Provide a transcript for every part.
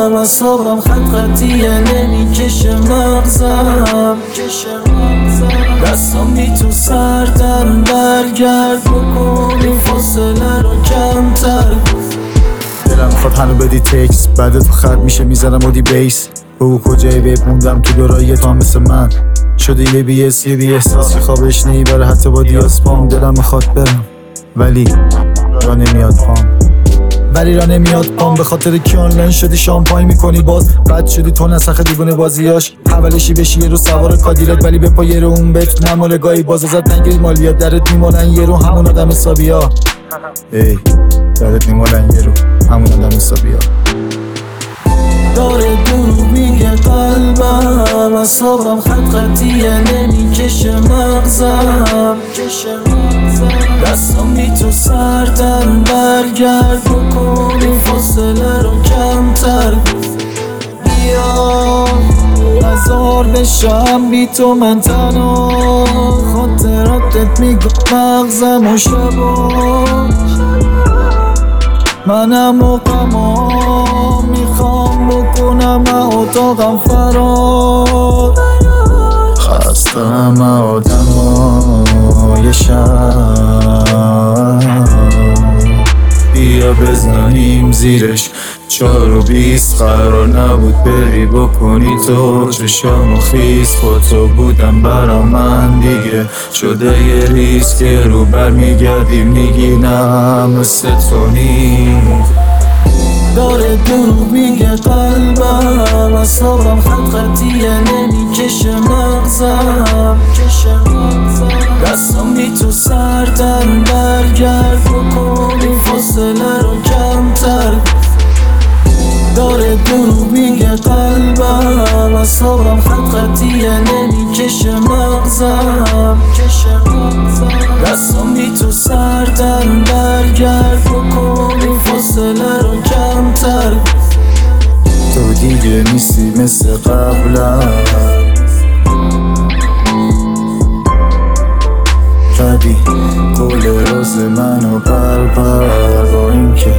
اعصابم خط خطیه نمیکشه مغزم دستم بی تو سردن برگرد بکن این فاصله رو کمتر. دلم میخواد هنو بدی تکس بعد تو خط میشه میزنم بودی بیس. بگو کجایی بیب موندم تو دورایی تو هم مثل من شدی یه بی احساسی خوابش نمیبره حتی با دیاسپام. دلم میخواد برم ولی را نمیاد پام به خاطر کی آنلاین شدی شامپاین میکنی باز بد شدی تو نسخ دیوونه بازیاش حولشی بشی یه رو سوار کادیلت ولی به پا یه رو اون بت نمالگاهی باز ازت نگیری مالیات درت میمالن یه رو همون آدم حسابی ها. ای درت میمالن یه رو همون آدم حسابی ها. داره دروغ میگه قلبم اعصابم خط خطیه نمیکشه مغزم دستم بی تو سردن برگرد بکن این فاصله رو کمتر. بیا هزار بشم بی تو من تنها خاطراتت میگو مغزم و شبا منم و غما میخوام بکنم اتاقم فرار. خستم آدمای شب بیا بزنیم زیرش 4:20 قرار نبود بری بکنی تو چشامو خیز خودتو بودم برا من دیگه شده یه ریسک رو برمیگردی میگی نه مثل تو نیست. داره دروغ میگه قلبم اعصابم خط خطیه نمیکشه مغزم دستم بی تو سردن برگرد بکن این فاصله رو کمتر. داره دروغ میگه قلبم اعصابم خط خطیه نمیکشه مغزم دستم بی تو سردن برگرد بکن این فاصله رو کمتر. تو دیگه نیستی مثل قبلم زدی کل روز منو پر با این که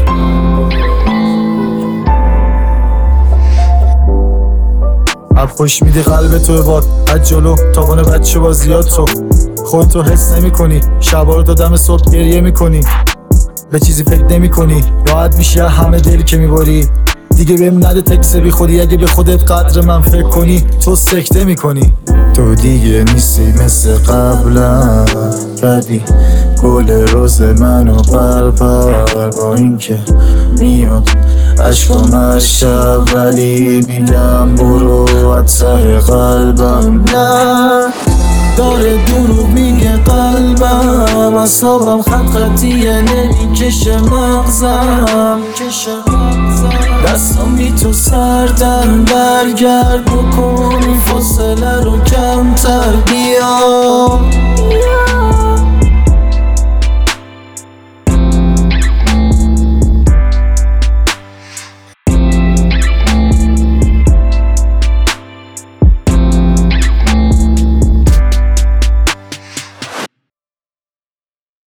اب خوش میدی قلب تو باد از جلو تاوان بچه بازیات تو خودتو حس نمی کنی شبا رو دادم صبح گریه میکنی به چیزی فکر نمی کنی راحت میشی همه دلی که میباری دیگه بهم نده تکس بی خودی اگه به خودت قدر من فکر کنی تو سکته میکنی. تو دیگه نیستی مثل قبلم بدی کل روز منو پر با این که میاد عشقم از شب ولی میگم برو از ته قلبم نه. داره دروغ میگه قلبم اعصابم خط خطیه نمیکشه مغزم دستم بی تو سردن برگرد بکن این فاصله رو کمتر. بیا